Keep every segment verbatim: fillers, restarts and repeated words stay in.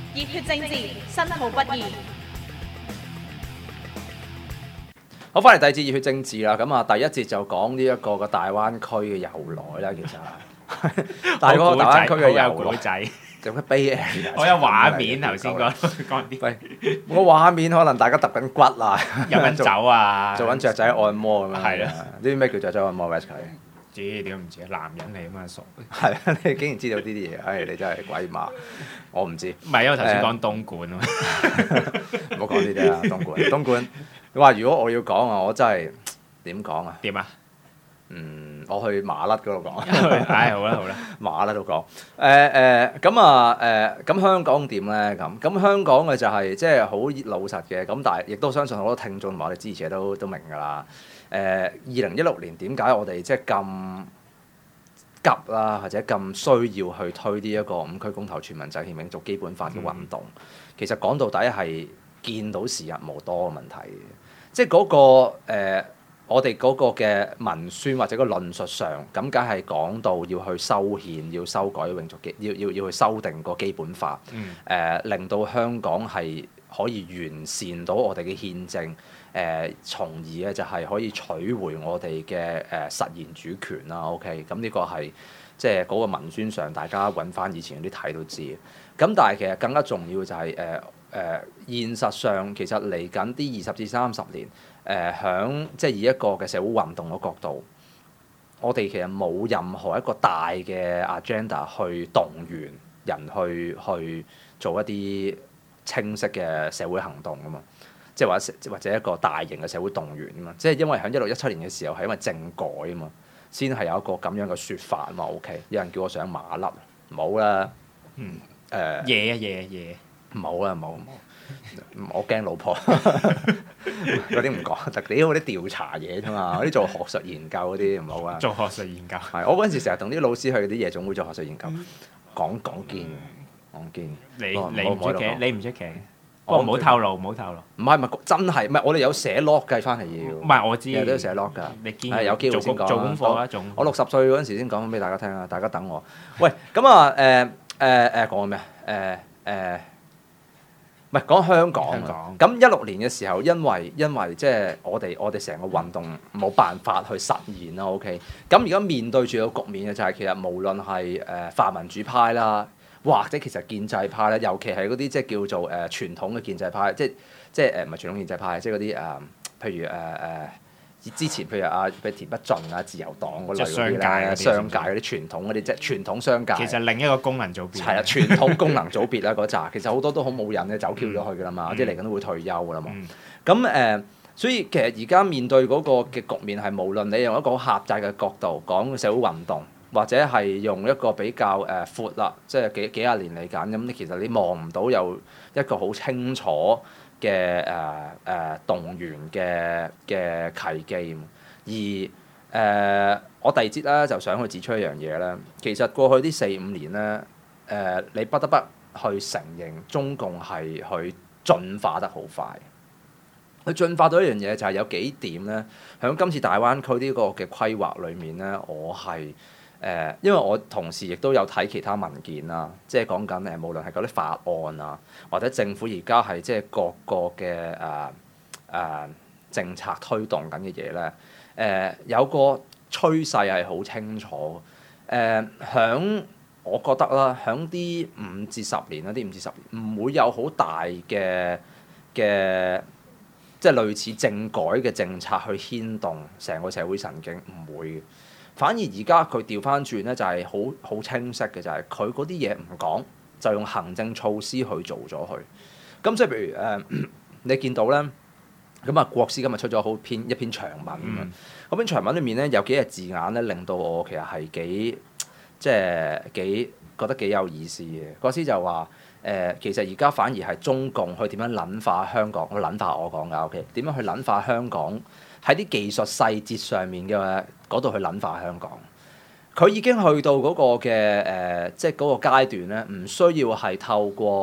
熱血政治，申號不易。 好，翻嚟第二節熱血政治啦。咁啊，第一節就講呢一個個大灣區嘅由來啦。其實，但係嗰個大灣區嘅由來仔， 有乜悲劇？ 我有畫面頭先講講啲， 喂，我畫面可能大家揼緊骨啊， 飲緊酒啊， 做緊雀仔按摩咁樣。 係啊， 呢啲咩叫雀仔按摩 ？West 佢知點唔知啊？男人嚟啊嘛，傻。 係啊，你竟然知道呢啲嘢，唉，你真係鬼馬，我唔知。 唔係因為頭先講東莞啊嘛， 唔好講呢啲啦，東莞，東莞。你話如果我要講啊，我真係點講啊？ 點啊？ 嗯，我去馬甩嗰度講。 唉，好啦好啦， 馬甩度講。誒誒，咁啊誒，咁香港點咧？咁咁香港嘅就係即係好老實嘅，咁但係亦都相信好多聽眾同埋我哋支持者都都明㗎啦。誒，二零一六年點解我哋即係咁急啦，或者咁需要去推呢一個五區公投全民制憲永續基本法嘅運動？嗯、其實講到底係見到時日無多嘅問題嘅，即係嗰、嗰個、呃、我哋嗰個嘅文宣或者個論述上，咁梗係講到要去修憲，要修改永續基，要要要去修訂個基本法，誒、 嗯呃、令到香港係可以完善到我哋嘅憲政，誒、呃、從而咧就係可以取回我哋嘅誒實現主權啦。OK，咁呢個係即係嗰個文宣上，大家揾翻以前嗰啲睇都知。咁但係其實更加重要就係、是、誒。呃誒、呃、現實上其實嚟緊啲二十至三十年，誒響即係以一個嘅社會運動嘅角度，我哋其實冇任何一個大嘅 agenda 去動員人去去做一啲清晰嘅社會行動啊嘛，即係或者或者一個大型嘅社會動員啊嘛，即係因為喺一六一七年嘅時候係因為政改啊嘛，先係有一個咁樣嘅説法啊嘛。OK，有人叫我上馬甩，冇啦， 嗯誒嘢啊嘢嘢。 冇啦冇冇，我驚老婆嗰啲唔講，特屌嗰啲調查嘢啫嘛，嗰啲做學術研究嗰啲唔好啊。 做學術研究。 係我嗰陣時成日同啲老師去啲夜總會做學術研究，講講堅講堅。 你我你唔出奇， 我我你唔出奇。 我不過唔好透露，唔好透露。 唔係唔係真係，唔係我哋有寫 log 計翻嚟要。 唔係我知， 日日都要寫 log 㗎。 你堅係有機會先講做功課啦，做。 我六十歲嗰陣時先講俾大家聽啊，大家等我。喂，咁啊誒誒誒講咩啊？誒誒。唔係講香港啊，咁一六年嘅時候，因為因為即係我哋我哋成個運動冇辦法去實現啦。OK，咁而家面對住個局面嘅就係其實無論係誒泛民主派啦，或者其實建制派咧，尤其係嗰啲即係叫做誒、呃、傳統嘅建制派，即係即係誒唔係傳統建制派，即係嗰啲誒譬如誒誒。呃之前譬如啊，譬如田北俊啊、自由黨嗰類嗰啲咧，商界嗰啲傳統嗰啲即係傳統商界。 其實另一個功能組別。 係啦，傳統功能組別啦嗰扎，其實好多都好冇癮嘅，走 Q 咗去㗎啦嘛， 嗯、 即係嚟緊都會退休㗎啦嘛。咁誒、 嗯呃，所以其實而家面對嗰個嘅局面係無論你用一個好狹窄嘅角度講社會運動，或者係用一個比較誒、呃、闊啦，即係幾幾廿年嚟緊咁，其實你望唔到有一個好清楚嘅誒誒動員嘅嘅契機。而誒、呃，我第二節咧就想去指出一樣嘢咧，其實過去呢四五年咧，誒、呃，你不得不去承認中共係去進化得好快。佢進化到一樣嘢就係有幾點咧，喺今次大灣區呢個嘅規劃裏面咧，我係誒、呃，因為我同時亦都有睇其他文件啦，即係講緊誒，無論係嗰啲法案啊，或者政府而家係即係各個嘅誒誒政策推動緊嘅嘢咧。誒、呃、有個趨勢係好清楚，誒、呃、響我覺得啦，響啲五至十年啦，啲五至十年唔會有好大嘅嘅，即係類似政改嘅政策去牽動成個社會神經，唔會嘅。反而而家佢調翻轉咧，就係好好清晰嘅，就係佢嗰啲嘢唔講，就用行政措施去做咗佢。咁即係譬如誒、呃，你見到咧。咁啊，國師今日出咗好篇一篇長文咁樣，嗰篇長文裏面咧有幾個字眼咧，令到我其實係幾即係幾覺得幾有意思嘅。國師就話誒、呃，其實而家反而係中共去點樣撚化香港，去撚化我講㗎 OK，點樣去撚化香港喺啲技術細節上面嘅嗰度去撚化香港。佢已經去到嗰個嘅誒、呃，即係嗰個階段咧，唔需要係透過誒、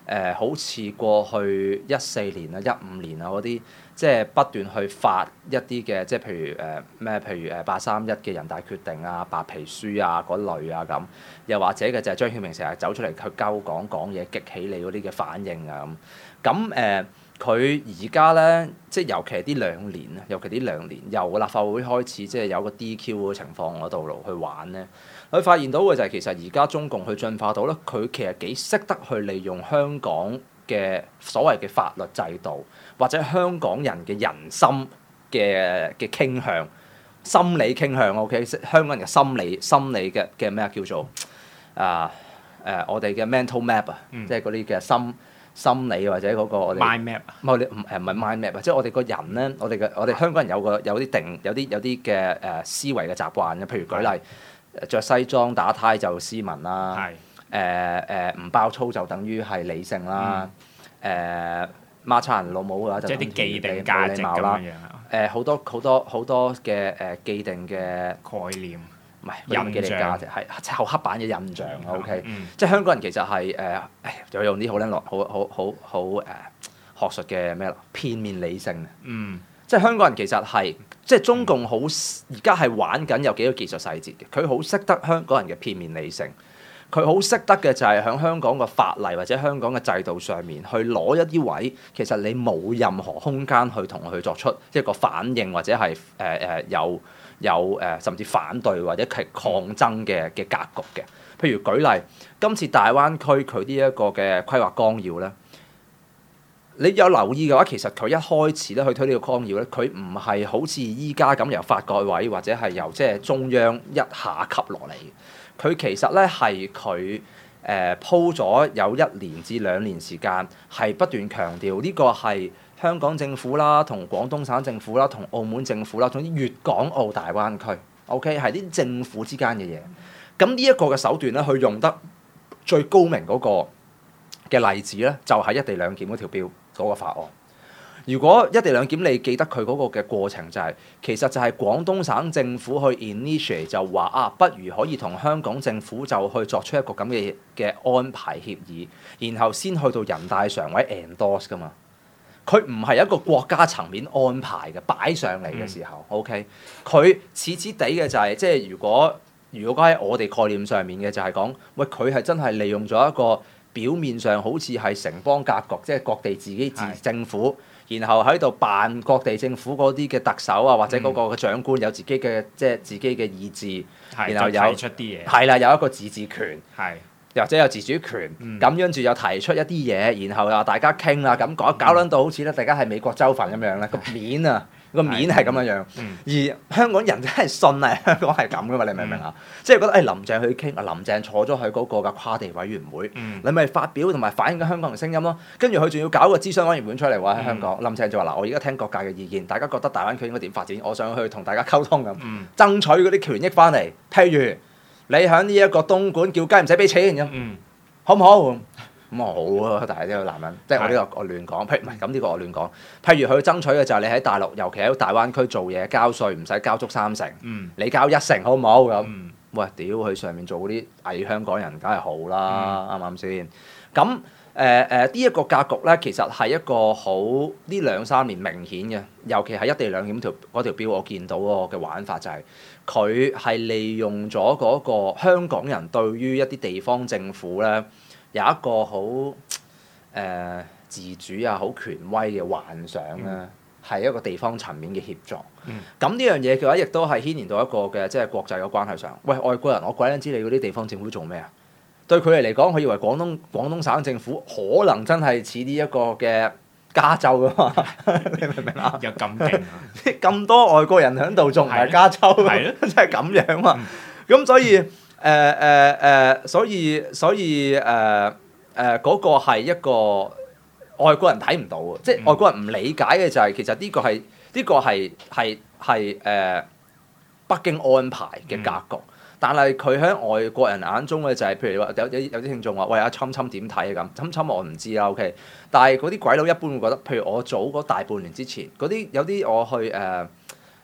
呃、好似過去一四年啊、一五年啊嗰啲，即係不斷去發一啲嘅，即係譬如誒咩、呃，譬如誒八三一嘅人大決定啊、白皮書啊嗰類啊咁，又或者嘅就係張曉明成日走出嚟去鳩講講嘢激起你嗰啲嘅反應啊咁，咁誒佢而家咧，即係尤其係呢兩年啊，尤其呢兩年由立法會開始，即係有個 D Q 嘅情況嗰度路去玩咧。佢發現到嘅就係其實而家中共去進化到咧，佢其實幾識得去利用香港嘅所謂嘅法律制度，或者香港人嘅人心嘅嘅傾向、心理傾向 OK， 香港人嘅心理心理嘅嘅咩叫做啊誒、呃、我哋嘅 mental map 啊、嗯，即係嗰啲嘅心心理或者嗰個我哋 mind map 唔係唔係唔係 mind map 啊，即係我哋個人咧，我哋嘅我哋香港人有個有啲定有啲有啲嘅誒思維嘅習慣嘅，譬如舉例。着西裝打呔就斯文啦，誒誒唔包粗就等於係理性啦，誒孖叉人老母嘅話就等於既定冇價值禮貌啦，誒好多好多好多嘅誒既定嘅概念， 唔係印嘅價值係即係好刻板嘅印象 OK， 嗯、 即係香港人其實係誒，就用啲好撚落好好好好誒學術嘅咩片面理性， 嗯、 即係香港人其實係。即係中共好而家係玩緊有幾個技術細節嘅，佢好識得香港人嘅片面理性，佢好識得嘅就係喺香港個法例或者香港嘅制度上面去攞一啲位，其實你冇任何空間去同佢作出一個反應或者係誒誒有有誒、呃、甚至反對或者係抗爭嘅嘅格局嘅。譬如舉例，今次大灣區佢呢一個嘅規劃綱要咧。你有留意嘅話，其實佢一開始咧去推呢個綱要咧，佢唔係好似依家咁由發改委或者係由即係中央一下級落嚟。佢其實咧係佢誒鋪咗有一年至兩年時間，係不斷強調呢個係香港政府啦、同廣東省政府啦、同澳門政府啦，總之粵港澳大灣區 ，OK 係啲政府之間嘅嘢。咁呢一個嘅手段咧，佢用得最高明嗰個嘅例子咧，就係一地兩檢嗰條標。嗰個法案，如果一地兩檢，你記得佢嗰個嘅過程就係、是，其實就係廣東省政府去 initiate 就話啊，不如可以同香港政府就去作出一個咁嘅嘅安排協議，然後先去到人大常委 endorse 噶嘛。佢唔係一個國家層面安排嘅擺上嚟嘅時候、嗯、，OK，佢似似地嘅就係、是，即係如果如果喺我哋概念上面嘅就係講，喂佢係真係利用咗一個。表面上好似係城邦格局，即係各地自己自政府，是然後喺度扮各地政府嗰啲嘅特首啊，或者嗰個嘅長官有自己嘅即係自己嘅意志， 是然後有提出啲嘢， 係啦，有一個自治權， 係是或者有自主權，咁跟住又提出一啲嘢，然後又大家傾啦，咁講搞撚到好似咧，大家係美國州份咁樣咧，個面啊〜個面係咁樣樣，嗯、而香港人真係信啊！香港係咁噶嘛？你明唔明啊？嗯、即係覺得誒、哎、林鄭去傾啊，林鄭坐咗喺嗰個嘅跨地委員會，嗯、你咪發表同埋反映緊香港人聲音咯。跟住佢仲要搞個諮詢委員會出嚟喎喺香港。嗯、林鄭就話嗱，我而家聽各界嘅意見，大家覺得大灣區應該點發展？我想去同大家溝通咁，嗯、爭取嗰啲權益翻嚟。譬如你喺呢一個東莞叫雞唔使俾錢咁，嗯、好唔好？咁啊好啊，但係呢個男人，即係我呢個我亂講，譬如唔係咁呢個我亂講。譬如佢爭取嘅就係你喺大陸，尤其喺大灣區做嘢交稅唔使交足三成，嗯、你交一成好唔好咁？嗯、喂，屌佢上面做嗰啲偽香港人，梗係好啦，啱唔啱先？咁誒誒呢一個格局咧，其實係一個好呢兩三年明顯嘅，尤其係一地兩檢條嗰條標，我見到嗰個嘅玩法就係佢係利用咗嗰個香港人對於一啲地方政府咧。有一個好誒、呃、自主啊、好權威嘅幻想咧，係、嗯、一個地方層面嘅協助。咁呢、嗯、樣嘢嘅話，亦都係牽連到一個嘅即係國際嘅關係上。喂，外國人，我鬼撚知你嗰啲地方政府做咩啊？對佢哋嚟講，佢以為廣東廣東省政府可能真係似呢一個嘅加州噶嘛？你明唔明啊？ 有咁勁啊！ 咁多外國人喺度，仲唔係加州？係咯，真係咁樣嘛？咁、嗯、所以。誒誒誒，所以所以誒誒嗰個係一個外國人睇唔到嘅，即係外國人唔理解嘅就係、是、其實呢個係呢、呢個係係係誒北京安排嘅格局，嗯、但係佢喺外國人眼中嘅就係、是、譬如話有有有啲聽眾話喂阿侵侵點睇啊咁，侵侵我唔知啦 OK，但係嗰啲鬼佬一般會覺得，譬如我早嗰大半年之前嗰啲有啲我去誒。呃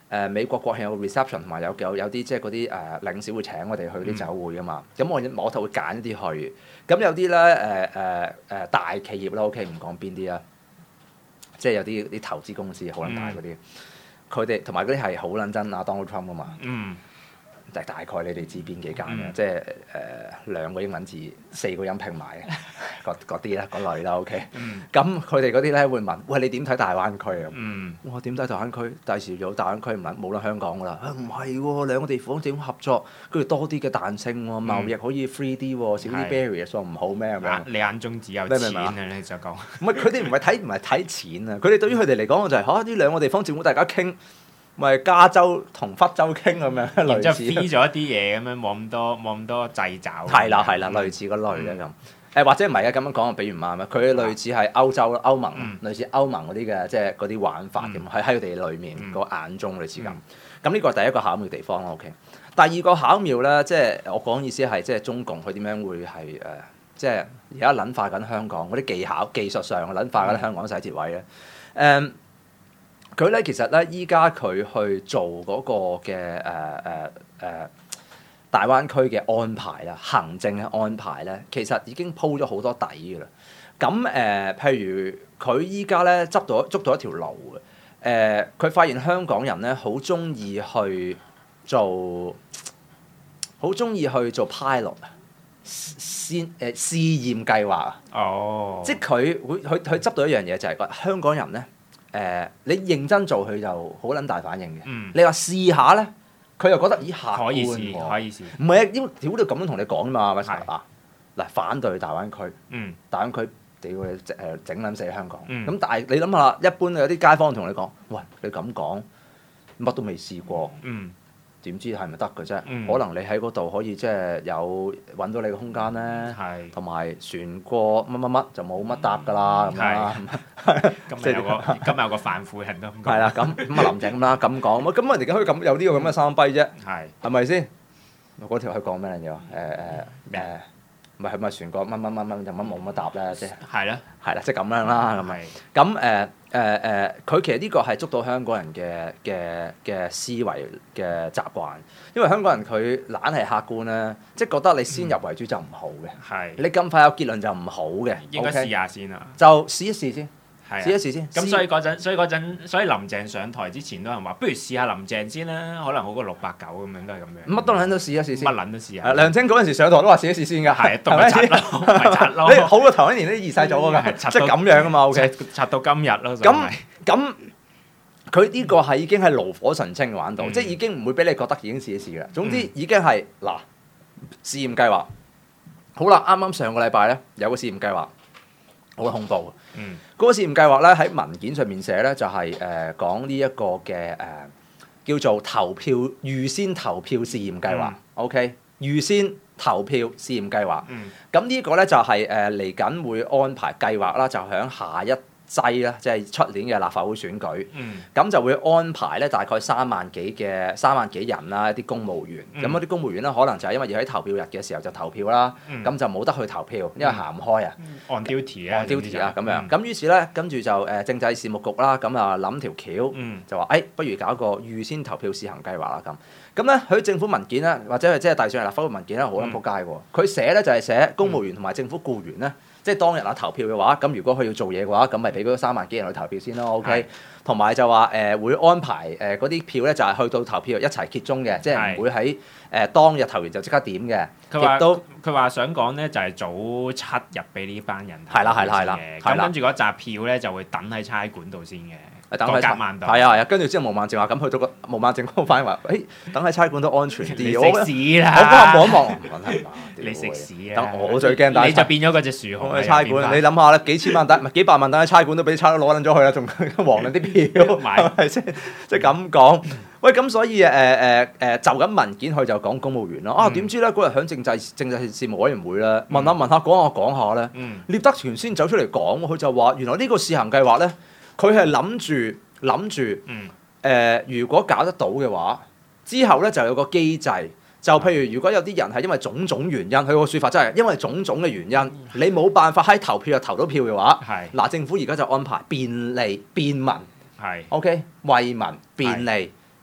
誒美國國慶有個 reception 同埋有有有啲即係嗰啲誒領事會請我哋去啲酒會噶嘛，咁、嗯、我我就會揀啲去，咁有啲咧誒誒誒大企業啦 OK 唔講邊啲啦，即係有啲啲投資公司好撚大嗰啲，佢哋同埋嗰啲係好撚真啊 Donald Trump 啊嘛。嗯大大概你哋知邊幾間嘅，嗯、即係誒、呃、兩個英文字四個音拼埋嘅嗰啲啦，嗰類啦 OK。咁佢哋嗰啲咧會問：喂，你點睇大灣區啊？嗯、哇，點睇大灣區？第時有大灣區唔撚冇啦香港㗎啦。唔係喎，兩個地方政府合作，跟住多啲嘅彈性喎，貿易可以 free 啲喎，少啲 barriers 喎，唔好咩咁樣？ 你眼中只有錢啊！你就講。 唔係佢哋唔係睇唔係睇錢啊！佢哋對於佢哋嚟講就係嚇呢兩個地方政府大家傾。咪加州同福州傾咁樣，類似。 然之後 free 咗一啲嘢咁樣，冇咁多冇咁多掣肘。 係啦係啦，類似嗰類咧咁。誒或者唔係啊，咁樣講比如唔啱啊。佢類似係歐洲歐盟，類似歐盟嗰啲嘅，即係嗰啲玩法咁，喺喺佢哋裏面個眼中類似咁。咁呢個係第一個巧妙地方咯。OK。第二個巧妙咧，即係我講意思係，即係中共佢點樣會係誒，即係而家撚化緊香港嗰啲技巧、技術上撚化緊香港細節位咧，誒。佢咧其實咧，依家佢去做嗰個嘅誒誒誒大灣區嘅安排啦，行政嘅安排咧，其實已經鋪咗好多底㗎啦。咁誒、呃，譬如佢依家咧執到捉到一條路嘅，誒、呃，佢發現香港人咧好中意去做，好中意去做 pilot 啊，先誒試驗計劃啊。哦，即係佢會佢佢執到一樣嘢就係、是、個香港人咧。誒、呃，你認真做佢就好撚大反應嘅。嗯、你話試下咧，佢又覺得咦客觀喎。可以試，可以試。唔係啊，因為屌你咁樣同你講嘛，咪嗱嗱反對大灣區。嗯。大灣區屌你誒整撚死香港。嗯。咁但係你諗下啦，一般有啲街坊同你講，喂，你咁講，乜都未試過。嗯。點知係咪得嘅啫？嗯、可能你喺嗰度可以即係有揾到你嘅空間咧，同埋、嗯、船過乜乜乜就冇乜搭㗎啦咁啦。 今日有個今日有個反腐人都咁講。 係啦，咁咁啊林鄭咁啦咁講，咁人哋點解可以咁有呢個咁嘅三跛啫？係係咪先？嗰條佢講咩嘢？誒誒誒。唔係係咪船過乜乜乜乜就乜冇乜答咧？即係係啦，係啦，即係咁樣啦，咁咪咁誒誒誒，佢、呃呃、其實呢個係捉到香港人嘅嘅嘅思維嘅習慣，因為香港人佢懶係客觀咧，即係覺得你先入為主就唔好嘅，係、嗯、你咁快有結論就唔好嘅， 應該試下先啊， 就試一試先。試一試先。 咁所以嗰陣，所以嗰陣，所以林鄭上台之前都有人話，不如試下林鄭先啦，可能好過六八九咁樣，都係咁樣。乜都撚都試一試先。 乜撚都試下。 梁清嗰陣時上台都話試一試先㗎。係，都係拆咯，係拆咯。你好過頭一年啲二世祖㗎，即係咁樣㗎嘛。O K。 拆到今日咯。 咁咁，佢呢個係已經係爐火純青嘅玩到，即係已經唔會俾你覺得已經試一試㗎啦。總之已經係嗱試驗計劃。好啦，啱啱上個禮拜咧有個試驗計劃。好恐怖！嗯，嗰個試驗計劃咧喺文件上面寫咧就係、是、誒、呃、講呢一個嘅誒、呃、叫做投票預先投票試驗計劃。嗯、OK，預先投票試驗計劃。嗯，咁呢個咧就係誒嚟緊會安排計劃啦，就響下一劑啦，即係出年嘅立法會選舉，咁、嗯、就會安排咧大概三萬幾嘅三萬幾人啦，一啲公務員，咁嗰啲公務員咧可能就係因為要喺投票日嘅時候就投票啦，咁、嗯、就冇得去投票，因為行唔開啊。 On duty 啊 on duty 啊咁樣，咁、嗯、於是咧跟住就誒政制事務局啦，咁啊諗條橋，嗯、就話誒、哎、不如搞個預先投票試行計劃啦咁。咁咧佢政府文件咧，或者係即係遞上嚟立法會文件咧，好撚仆街喎。佢寫咧就係寫公務員同埋政府僱員咧。即係當日啊投票嘅話，咁如果佢要做嘢嘅話，咁咪俾嗰三萬幾人去投票先咯。OK，同埋就話誒、呃、會安排誒嗰啲票咧，就係、是、去到投票一齊揭盅嘅，即係唔會喺誒、呃、當日投完就即刻點嘅。 佢話都佢話想講咧，就係、是、早七日俾呢班人投。 係啦係啦係啦。 咁跟住嗰紮票咧就會等喺差館度先嘅。 等喺差館，係啊係啊，跟住之後毛孟靜話咁去到個毛孟靜嗰個反應話，誒等喺差館都安全啲。 你食屎啦！ 我嗰下望一望，唔係嘛？ 你食屎啊！ 等我最驚， 你就變咗嗰隻樹熊。 喺差館，你諗下啦，幾千萬等唔係幾百萬等喺差館都俾差佬攞撚咗去啦，仲黃撚啲票，係咪先？即係咁講。喂，咁所以誒誒誒就咁文件佢就講公務員咯。啊點知咧嗰日響政制政制事務委員會咧問下問下講下講下咧，聶德權先走出嚟講，佢就話原來呢個試行計劃咧，佢係諗住。諗住誒，如果搞得到嘅話，之後咧就有個機制，就譬如如果有啲人係因為種種原因，佢個説法真係因為種種嘅原因，你冇辦法喺投票日投到票嘅話，嗱是政府而家就安排便利便民，係 OK 為民便利，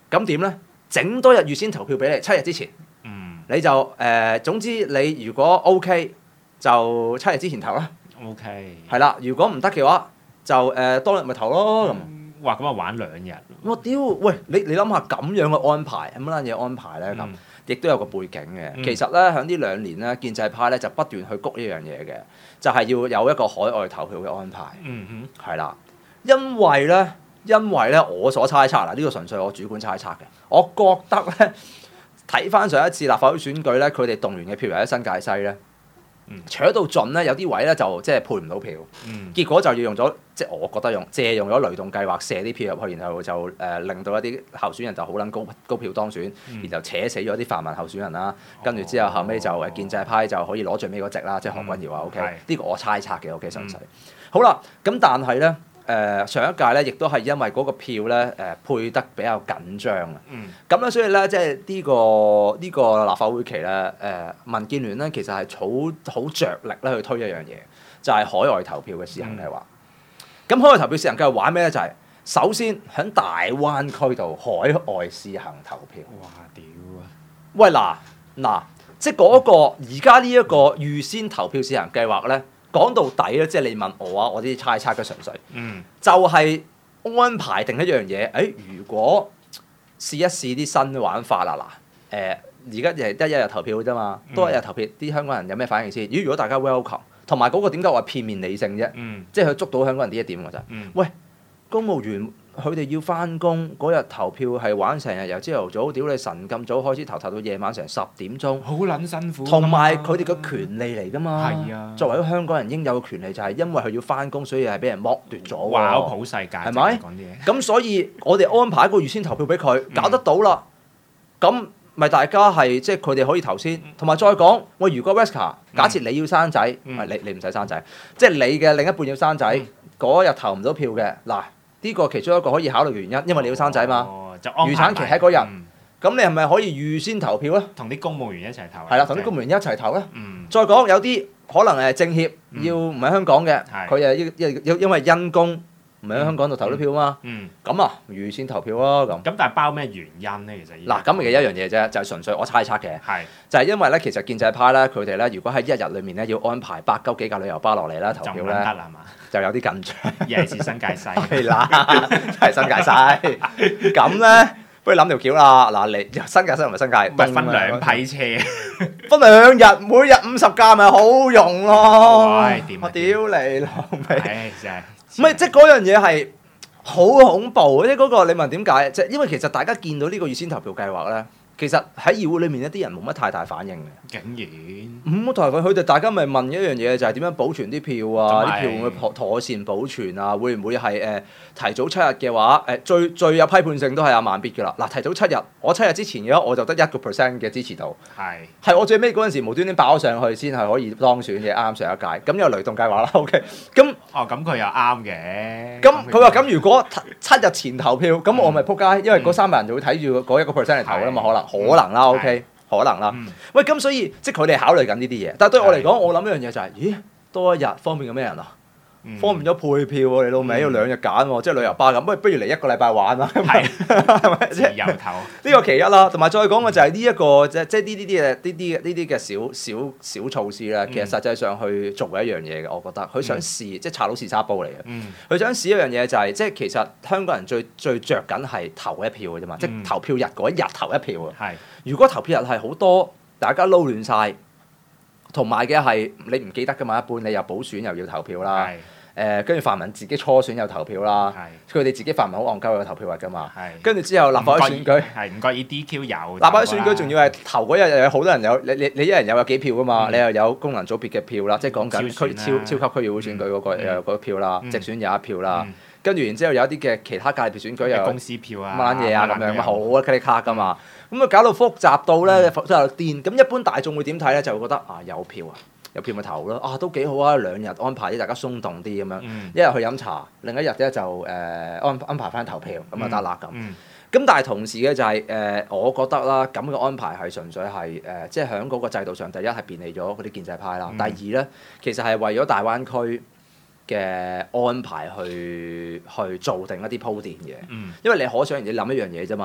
咁點咧？整多日預先投票俾你，七日之前， 嗯你就誒、呃、總之你如果 OK 就七日之前投啦。 ，OK， 係啦，如果唔得嘅話就誒、呃、當日咪投咯咁。 嗯哇，咁啊玩兩日。 我屌，喂你你諗下咁樣嘅安排，有乜撚嘢安排咧咁？ 嗯亦都有個背景嘅。 嗯其實咧，喺呢兩年咧，建制派咧就不斷去谷呢樣嘢嘅，就係、要有一個海外投票嘅安排。 嗯係啦，因為咧，因為咧，我所猜測嗱，呢個純粹我主觀猜測嘅，我覺得咧，睇翻上一次立法會選舉咧，佢哋動員嘅票由喺新界西咧， 嗯搶到盡咧，有啲位咧就即係配唔到票。 嗯結果就要用咗，即係我覺得用借用咗雷動計劃射啲票入去，然後就誒、呃、令到一啲候選人就好撚高高票當選， 嗯然後扯死咗啲泛民候選人啦。跟住之後後尾就誒建制派就可以攞最尾嗰席啦，即係何君堯話 OK， 係呢個我猜測嘅 OK 純粹。 嗯好啦，咁但係咧誒上一屆咧，亦都係因為嗰個票咧誒、呃、配得比較緊張啊。 嗯咁咧，所以咧，即係呢個呢、個立法會期咧，誒、呃、民建聯咧，其實係好好着力咧去推一樣嘢，就係、海外投票嘅試行計劃。咁、海外投票試行計劃玩咩咧？就係、首先喺大灣區度海外試行投票。 哇屌啊！ 喂嗱嗱，即係嗰、個而家呢一個預先投票試行計劃咧，講到底咧，即係你問我啊，我啲猜測嘅純粹。 嗯就係安排定一樣嘢，誒、哎，如果試一試啲新玩法啦，嗱，誒，而家就係得一日投票啫嘛，多一日投票，啲香港人有咩反應先？咦，如果大家 welcome，同埋嗰個點解話片面理性啫？ 嗯即係佢捉到香港人呢一點㗎咋？ 嗯喂，公務員佢哋要翻工嗰日投票係玩成日，由朝頭早屌你神咁早開始投，投到夜晚成十點鐘， 好撚辛苦㗎嘛。 同埋佢哋嘅權利嚟㗎嘛。 係啊作為一個香港人應有嘅權利就係因為佢要翻工，所以係俾人剝奪咗喎。 話口普世界係咪講啲嘢。 咁所以我哋安排一個預先投票俾佢，搞得到啦。咁咪大家係即係佢哋可以投先，同埋再講，喂，如果 Wesker 假設你要生仔， 嗯唔係你你唔使生仔，即係你嘅另一半要生仔， 嗯嗰日投唔到票嘅，嗱呢個其中一個可以考慮原因，因為你要生仔嘛。 哦，就安排預產期喺嗰日嗯咁你係咪可以預先投票咧？ 同啲公務員一齊投。 係啦，同啲公務員一齊投咧。 嗯再講有啲可能誒政協嗯要唔喺香港嘅， 係佢誒要因因為因公唔喺香港度投到票嘛， 嗯。 咁啊預先投票咯咁。 咁但係包咩原因咧？其實嗱，咁嘅一樣嘢啫，就係純粹我猜測嘅， 係就係因為咧，其實建制派咧，佢哋咧，如果喺一日裏面咧要安排百鳩幾架旅遊巴落嚟啦投就唔票咧， 撚得啦係嘛？ 就有啲緊張。 尤其是新界西。 係啦，係新界西。咁咧，不如諗條橋啦。嗱，你新界西同埋新界咪東分兩啊批車。 分兩日，每日五十架咪好用咯。 唉掂啊我屌你老味！ 唉真係。 唔係，即係嗰樣嘢係好恐怖，即係嗰個你問點解？即係因為其實大家見到呢個預先投票計劃咧，其實喺議會裏面一啲人冇乜太大反應嘅。 竟然。 咁台佢佢哋大家咪問一樣嘢，就係點樣保存啲票啊？ 咁係啲票會唔會妥妥善保存啊？會唔會係誒、呃、提早七日嘅話，誒、呃、最最有批判性都係阿萬必嘅啦。嗱，提早七日，我七日之前嘅話，我就得一個 percent 嘅支持度， 係。 係我最尾嗰陣時無端端爆上去先係可以當選嘅，啱上一屆。咁有雷動計劃啦，OK。咁哦，咁佢又啱嘅。 咁佢話咁，如果七日前投票，咁我咪撲街，因為嗰三百人就會睇住嗰一個 percent 嚟投啦嘛，可能可能啦，OK。可能啦， 嗯喂，咁所以即係佢哋考慮緊呢啲嘢，但係對我嚟講，我諗一樣嘢就係、咦，多一日方便咗咩人啊？ 嗯方便咗配票喎，你老味要兩日揀喎，即係旅遊巴咁，不如不如嚟一個禮拜玩啦， 係係咪自先？ 由投。 呢個其一啦，同埋再講嘅就係呢一個即係即係呢啲啲嘅呢啲呢啲嘅小小小措施咧，其實實際上去做一樣嘢嘅，我覺得佢想試，即係查到試沙煲嚟嘅。 嗯佢想試一樣嘢就係、即係其實香港人最最著緊係投一票嘅啫嘛，即係嗯投票日嗰一日投一票啊。 係。 如果投票日係好多，大家撈亂晒，同埋嘅係你唔記得㗎嘛？一般你又補選又要投票啦， 係。 誒跟住泛民自己初選又投票啦， 係。 佢哋自己泛民好戇鳩有投票日㗎嘛， 係。 跟住之後立法會選舉， 係唔覺意 D Q 有。 立法會選舉仲要係投嗰日又有好多人有，你你你一人有有幾票㗎嘛？ 嗯你又有功能組別嘅票啦，即係講緊區超超選啦超級區議會選舉嗰個嗯又有嗰票啦， 嗯直選有一票啦嗯， 跟住然之後有一啲嘅其他界別選舉又有公司票啊。 乜撚嘢啊咁樣， 乜撚都有咁好啊咔哩卡㗎嘛，咁啊搞到複雜到咧，真係癲。咁一般大眾會點睇咧？就會覺得啊有票啊，有票咪投咯，啊都幾好啊，兩日安排啲大家鬆動啲咁樣， 嗯一日去飲茶，另一日咧就誒安安排翻投票，咁啊得啦咁。 嗯咁但係同時嘅就係、誒，我覺得啦，咁嘅安排係純粹係誒、即係喺嗰個制度上，第一係便利咗嗰啲建制派啦， 嗯第二咧其實係為咗大灣區嘅安排去去做定一啲鋪墊嘅。 嗯因為你可想而知諗一樣嘢啫嘛，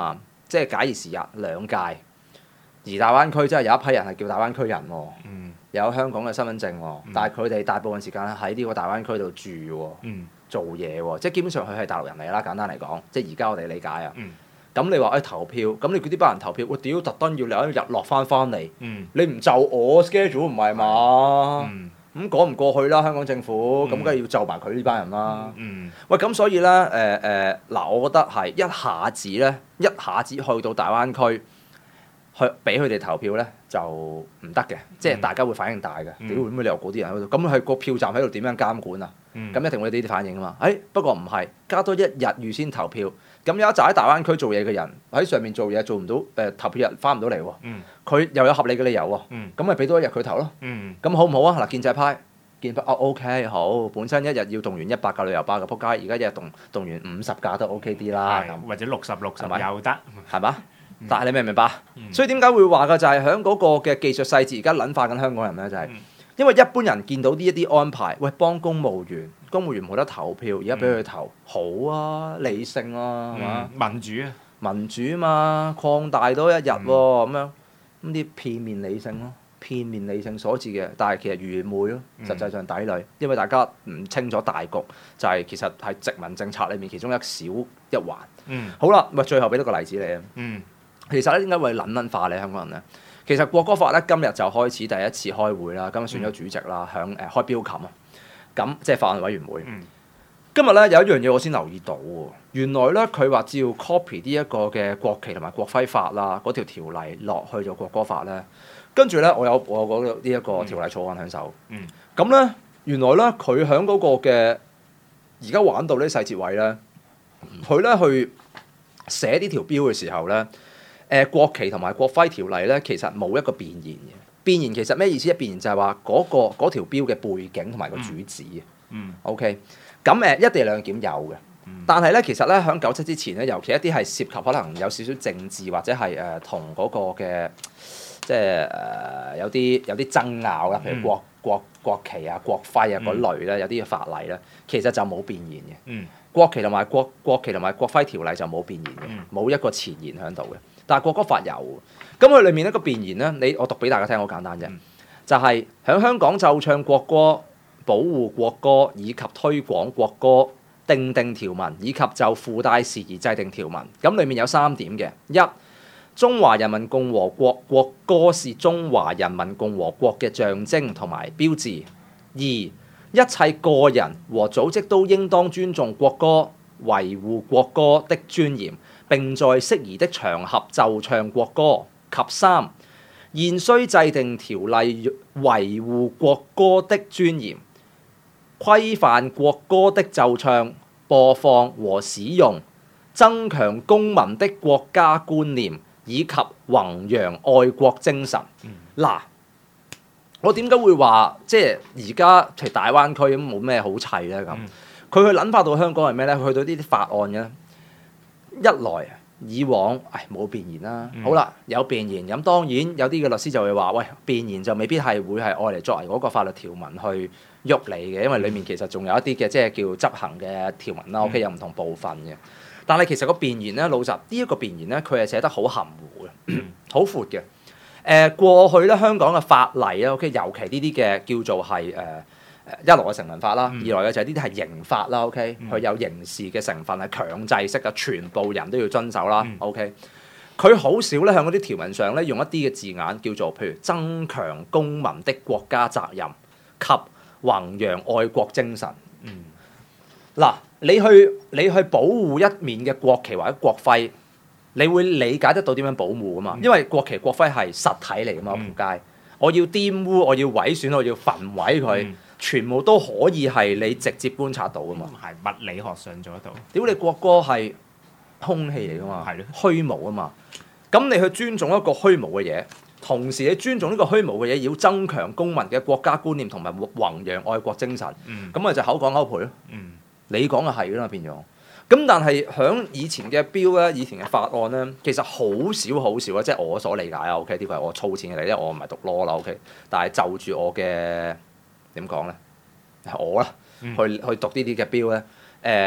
即係假以時日兩屆，而大灣區真係有一批人係叫大灣區人喎， 嗯有香港嘅身份證喎， 嗯但係佢哋大部分時間喺呢個大灣區度住喎。 嗯做嘢喎，即係基本上佢係大陸人嚟啦。簡單嚟講，即係而家我哋理解啊。 嗯咁你話誒、哎、投票，咁你叫啲班人投票，我屌特登要你一日落翻翻嚟， 嗯你唔就我 schedule 唔係嘛？ 嗯咁講唔過去啦，香港政府咁嗯梗係要就埋佢呢班人啦。 嗯喂，咁所以咧誒誒嗱，我覺得係一下子咧，一下子去到大灣區。去俾佢哋投票咧就唔得嘅，即係大家會反應大嘅。屌點解你由嗰啲人喺度？咁係個票站喺度點樣監管啊？咁、 嗯一定會有呢啲反應啊嘛。誒、哎、不過唔係，加多一日預先投票，咁有一紮喺大灣區做嘢嘅人喺上面做嘢做唔到，誒、呃、投票日翻唔到嚟喎。佢、 嗯又有合理嘅理由喎。 嗯咁咪俾多一日佢投咯。 嗯咁好唔好啊？嗱，建制派建派哦 OK 好，本身一日要動員一百架旅遊巴嘅，仆街而家一日動動員五十架都 OK 啲啦。 係或者六十六十係咪又得。 係嘛？但係你明唔明白？ 嗯所以點解會話嘅就係喺嗰個嘅技術細節，而家撚化緊香港人咧，就係、 嗯因為一般人見到呢一啲安排，喂幫公務員，公務員冇得投票，而家俾佢投，好啊，理性啊，係嘛、 嗯民主啊。 民主啊嘛，擴大多一日喎、咁、樣，咁啲片面理性咯，片面理性所致嘅，但係其實愚昧咯，實際上抵壘，因為大家唔清楚大局，就係、其實係殖民政策裏面其中一小一環。 嗯好啦，喂，最後俾多個例子你啊。 嗯其實咧，點解會撚撚化咧？香港人咧，其實國歌法咧今日就開始第一次開會啦，今日選咗主席啦，響誒、呃、開標琴啊，咁即係法案委員會。 嗯今日咧有一樣嘢我先留意到喎，原來咧佢話照 copy 呢一個嘅國旗同埋國徽法啦，嗰條條例落去咗國歌法咧，跟住咧我有我有嗰呢一個條例草案喺手。 嗯咁咧原來咧佢喺嗰個嘅而家玩到呢細節位咧，佢咧去寫呢條標嘅時候咧，誒、呃、國旗同埋國徽條例咧其實冇一個弁言嘅，弁言其實咩意思？一弁言就係話嗰個嗰條標嘅背景同埋個主旨。 嗯 OK，咁誒一地兩檢有嘅，但係咧其實咧喺九七之前咧，尤其一啲係涉及可能有少少政治或者係誒同嗰個嘅即係誒、呃、有啲有啲爭拗啦，譬如國國國旗啊、國徽啊嗰類咧，有啲嘅法例咧，其實就冇弁言嘅。 嗯國旗同埋國國旗同埋國徽條例就冇弁言嘅，冇一個前言喺度嘅。但係國歌法有，咁佢裡面一個弁言咧，你我讀俾大家聽，好簡單啫，就係喺香港奏唱國歌、保護國歌以及推廣國歌訂定條文，以及就附帶事宜制定條文。咁裡面有三點嘅：一、中華人民共和國國歌是中華人民共和國嘅象徵同埋標誌；二、一切個人和組織都應當尊重國歌，維護國歌的尊嚴，並在適宜的場合奏唱國歌。及三、現須制定條例維護國歌的尊嚴，規範國歌的奏唱、播放和使用，增強公民的國家觀念，以及弘揚愛國精神。嗱、嗯，我點解會話即係而家其實大灣區咁冇咩好砌咧？咁佢去諗法到香港係咩咧？佢去到呢啲法案嘅，一來以往唉冇弁言啦， 嗯、 好啦有弁言，咁當然有啲嘅律師就會話：喂，弁言就未必係會係愛嚟作為嗰個法律條文去喐你嘅，因為裡面其實仲有一啲嘅即係叫執行嘅條文啦。OK，有唔同部分嘅。但係其實個弁言咧，老實呢一個弁言咧，佢係寫得好含糊嘅，好闊嘅。誒、呃、過去咧香港嘅法例咧 OK，尤其呢啲嘅叫做係誒誒一來嘅成文法啦，嗯、二來嘅就係呢啲係刑法啦。OK，佢、嗯、有刑事嘅成分係強制式嘅，全部人都要遵守啦。嗯、OK，佢好少咧向嗰啲條文上咧用一啲嘅字眼叫做譬如增強公民的國家責任及弘揚愛國精神。嗱、嗯，你去你去保護一面嘅國旗或者國徽，你會理解得到點樣保護噶嘛？因為國旗國徽係實體嚟噶嘛，仆街、嗯！我要玷污，我要毀損，我要焚毀佢，嗯、全部都可以係你直接觀察到噶嘛。 係物理學上做得到。 屌你國歌係空氣嚟噶嘛， 的虛無啊嘛。咁你去尊重一個虛無嘅嘢，同時你尊重呢個虛無嘅嘢，要增強公民嘅國家觀念同埋弘揚愛國精神。咁咪、嗯、就口講口賠咯。嗯、你講嘅係啦變咗。咁但係響以前嘅標咧，以前嘅法案咧，其實好少好少啊，即係我所理解啊。OK，呢個係我粗淺嘅理解，因為我唔係讀 law 啦。OK，但係就住我嘅點講咧，我啦，去去讀呢啲嘅標咧，誒、呃，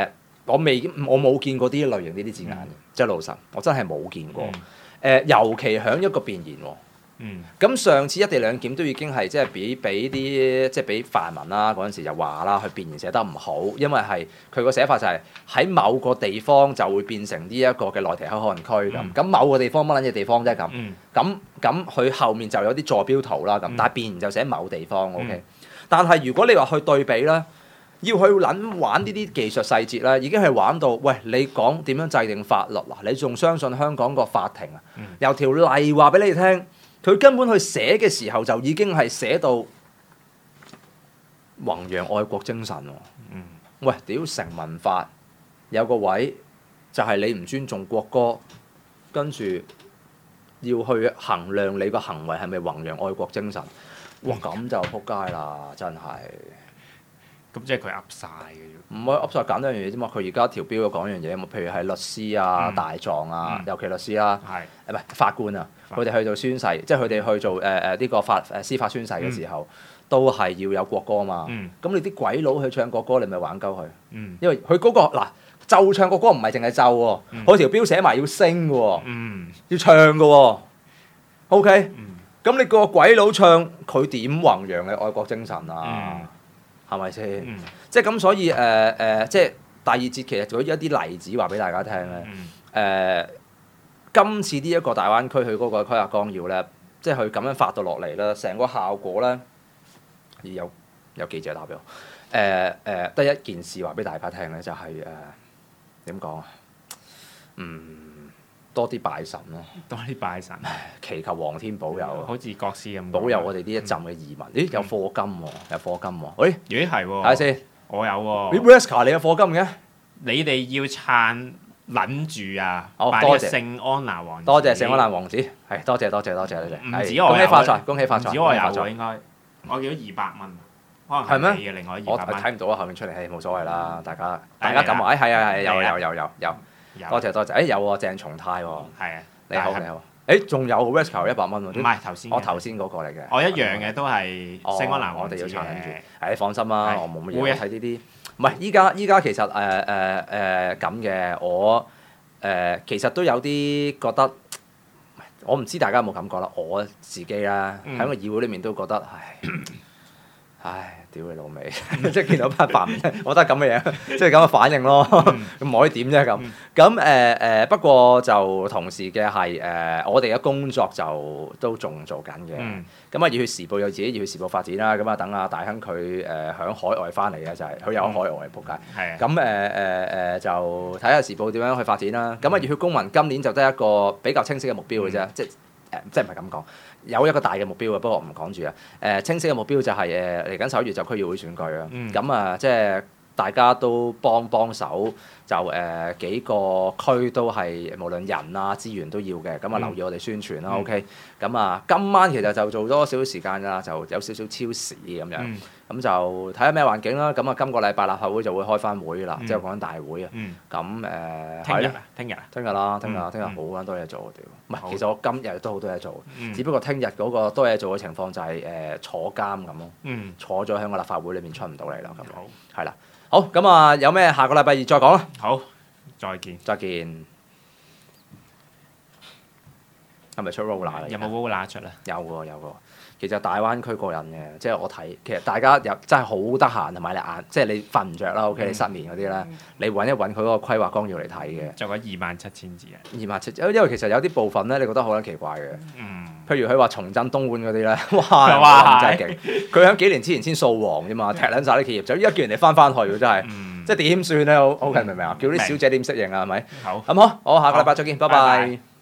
我未我冇見過啲類型呢啲字眼嘅，即係、嗯、老實，我真係冇見過。誒、 嗯呃，尤其響一個弁言喎。 嗯。 咁上次一地兩檢都已經係即係俾俾啲即係俾泛民啦嗰陣時就話啦，佢弁言寫得唔好，因為係佢個寫法就係喺某個地方就會變成呢一個嘅內地口岸區咁。咁、嗯、某個地方乜撚嘢地方啫咁？咁咁佢後面就有啲坐標圖啦咁，嗯、但係弁言就寫某地方 OK、嗯。但係如果你話去對比咧，要去撚玩呢啲技術細節咧，已經係玩到喂，你講點樣制定法律嗱？你仲相信香港個法庭啊？嗯、有條例話俾你聽。佢根本去寫嘅時候就已經係寫到弘揚愛國精神喎。嗯、喂，屌成文法有個位就係你唔尊重國歌，跟住要去衡量你個行為係咪弘揚愛國精神。哇，咁就撲街啦，真係。 咁即係佢噏晒嘅啫。 唔係噏晒簡單一樣嘢啫嘛。佢而家條標講一樣嘢，譬如係律師啊、嗯、大狀啊，嗯、尤其律師啦、啊，誒唔係法官啊。佢哋去做宣誓，即係佢哋去做誒誒呢個法誒司法宣誓嘅時候，嗯、都係要有國歌嘛。咁、嗯、你啲鬼佬去唱國歌，你咪玩鳩佢。嗯、因為佢嗰、嗰個嗱奏唱國歌唔係淨係奏喎，佢、嗯、條標寫埋要升嘅喎，嗯、要唱嘅喎。OK，咁、嗯、你個鬼佬唱，佢點弘揚你愛國精神啊？係咪先？即係咁，所以誒誒、呃呃，即係第二節其實舉一啲例子話俾大家聽咧，誒、嗯。呃今次呢一個大灣區佢嗰個規劃綱要咧，即係佢咁樣發到落嚟啦，成個效果咧，有有記者打俾我，誒、呃、誒，得、呃、一件事話俾大家聽咧，就係誒點講啊？嗯，多啲拜神咯， 多啲拜神， 祈求皇天保佑， 好似國師咁，保佑我哋呢一陣嘅移民。咦，有課金喎，有課金喎，喂， 咦係喎，睇下先， 我有喎 Wesker 你有課金嘅？ 你哋要撐。撚住啊！ 好多謝聖安娜王子， 多謝聖安娜王子，係多謝多謝多謝你哋， 唔止我有， 恭喜發財，恭喜發財， 唔止我有喎應該，我見到二百蚊，可能係你嘅另外二百蚊， 我睇唔到啊，後面出嚟，係冇所謂啦，大家大家咁話，誒係啊係有有有有有，多謝多謝，誒有喎鄭松泰喎， 係啊， 你好你好，誒仲有 Wesker 一百蚊喎， 唔係頭先， 我頭先嗰個嚟嘅， 我一樣嘅都係聖安娜王子嘅， 我哋要撐住，誒放心啦，我冇乜嘢睇呢啲，唔係依家依家其實誒誒誒咁嘅我。誒、呃、其實都有啲覺得，我唔知大家有冇感覺啦。我自己啦，喺、嗯、個議會裏面都覺得，唉，唉，屌你老味，即係見到班泛民，我覺得咁嘅嘢，即係咁嘅反應咯。咁唔可以點啫咁。咁誒誒，不過就同時嘅係誒，我哋嘅工作就都仲做緊嘅。咁啊、嗯，熱血時報有自己熱血時報發展啦。咁啊，等阿大亨佢誒響海外翻嚟嘅就係、是、佢有海外仆街。係咁誒誒誒，就睇下時報點樣去發展啦。咁啊、嗯，熱血公民今年就得一個比較清晰嘅目標嘅啫、嗯，即係誒，即係唔係咁講。有一個大嘅目標嘅，不過我唔講住啊。誒，清晰嘅目標就係誒嚟緊十一月就區議會選舉啦。咁啊、嗯，即係大家都幫幫手，就誒、呃、幾個區都係無論人啊資源都要嘅。咁啊，留意我哋宣傳啦。嗯、OK。咁啊，今晚其實就做咗少少時間㗎，就有少少超時咁樣。咁、嗯、就睇下咩環境啦。咁啊，今個禮拜立法會就會開翻會啦，即係講緊大會啊。咁誒， 聽日啊，聽日啊， 聽日啦，聽日，聽日好撚多嘢做屌。唔係，其實我今日都好多嘢做，只不過聽日嗰個多嘢做嘅情況就係誒坐監咁咯。坐咗喺個立法會裏面出唔到嚟啦。咁好，係啦。好，咁啊，有咩下個禮拜二再講啦。 好，再見。 再見。係咪出 roller 有冇 roller 出啊？ 有喎，有喎。其實大灣區過癮嘅，即係我睇，其實大家又真係好得閒，同埋你眼，即係你瞓唔着啦，OK，你失眠嗰啲咧，你揾一揾佢嗰個規劃綱要嚟睇嘅。就講二萬七千字啊！二萬七，因為其實有啲部分咧，你覺得好撚奇怪嘅。嗯。譬如佢話重振東莞嗰啲咧，哇！哇！真係勁。佢喺幾年之前先掃黃啫嘛，踢撚晒啲企業，就依家叫人哋翻翻去喎，真係。即係點算咧？OK，明唔明啊？叫啲小姐點適應啊？係咪？好。咁好，我下個禮拜再見，拜拜。